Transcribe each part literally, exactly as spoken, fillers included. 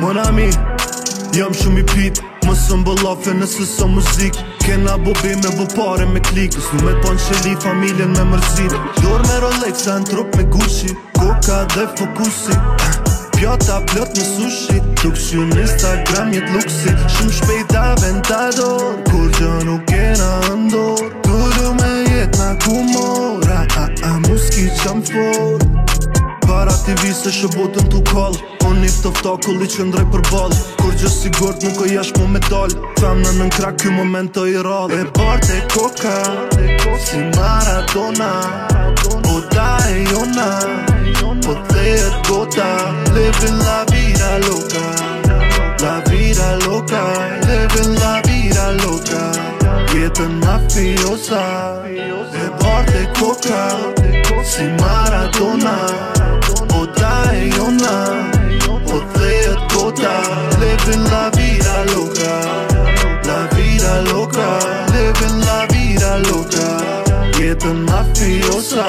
Mon ami, jam shumë i pit Mësë mbëllafe nëse së muzik Kena bobi me bo pare me klik Snu me pon qeli familjen me mërzit Dor me Rolexa në trup me Gucci Koka dhe fokusi Pjata plot në sushi Tuk që në Instagram jet luksi Shumë shpejt aventador Kur gjë nuk kena ndor Kudu me jet na kumor A a a muski qam for Para ti vise shë botën t'u kall Unë if toftakulli që ndrej për ball Kur gjë sigurt nuk o jash mu me dal Femna nën krak ky moment të i rall E part e koka Si Maradona O da e jona Po thejet gota Living la vida loca La vida loca Living la vida loca Jetën mafiosa E part e koka Si Maradona O da e jona Po thejet gota Living la vida loca La vida loca Living la vida loca Jetën mafiosa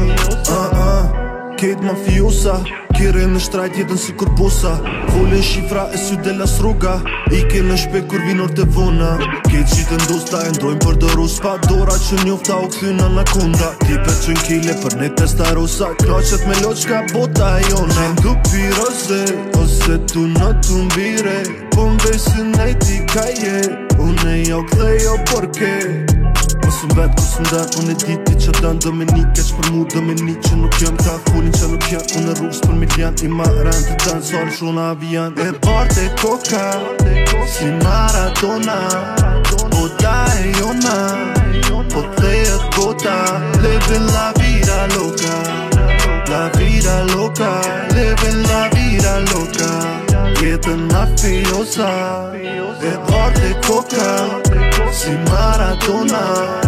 uh -uh. Kejt mafiosa Kire në shtrajt jetën si kur posa Folin shifra e sy de las rruga Ike në shpe kur vinor të vona Kejt qitë ndosta e ndrojnë për dërus Pa dora që njofta u këthyna në kunda Tipe që n'kile për ne testarosa Knaqet me loqka bota e jona Qen du pirose Ose tu në tu mbire Po mbesin e ti ka je Unë e jo këthe jo porke Mos m'vet kur s'mder Unë e diti që dën Dominik Keq për mu Dominik që nuk jëm Ka folin që nuk jëm Unë e rrugës për milion I ma rend të dën Sori shuna avian E part e koka Si Maradona O da e jona Po thejet gota Living la vida loca La vida loca Living la vida loca Jetën mafiosa E part e koka Si Maradona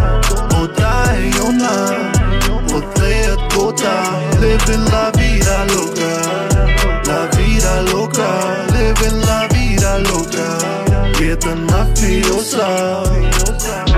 O da e jona Po thejet gota Living la vida loca La vida loca Living la vida loca Jetën mafiosa